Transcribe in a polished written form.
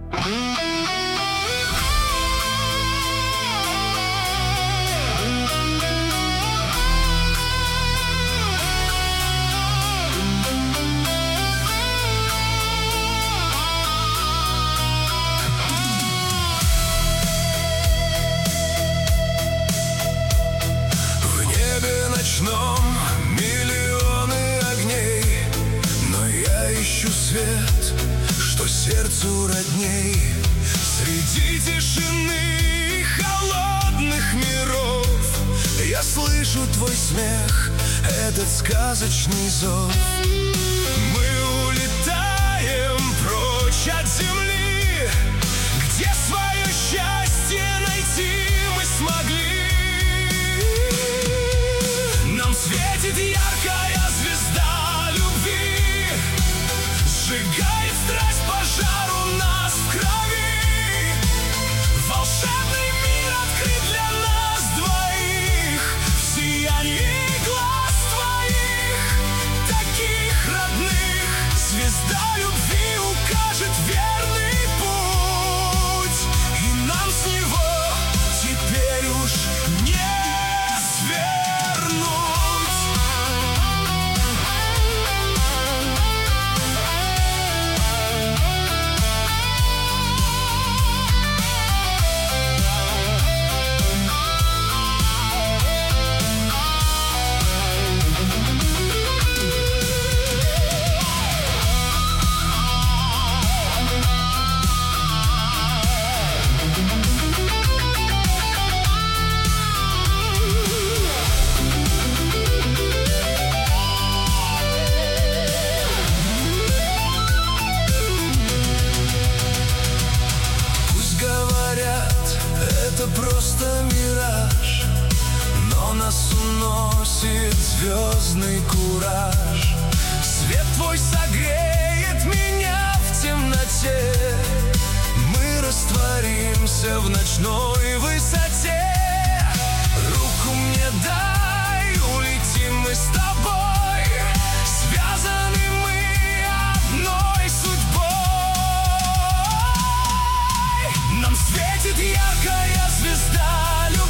Миллионы огней, но я ищу свет, что сердцу родней. Среди тишины холодных миров я слышу твой смех, этот сказочный зов. Мы улетаем прочь от земли, где свое счастье найти мы смогли. Светит яркая звезда любви, сжигает страсть, пожар у нас в крови. Волшебный мир открыт для нас двоих, в сиянии глаз твоих, таких родных. Звезда любви укажет верный путь, и нам с него теперь уж не свернуть. Это просто мираж, но нас уносит звездный кураж. Свет твой согреет меня в темноте, мы растворимся в ночной высоте. Руку мне дай, улетим мы с тобой, связаны мы одной судьбой. Нам светит яркая звезда любви,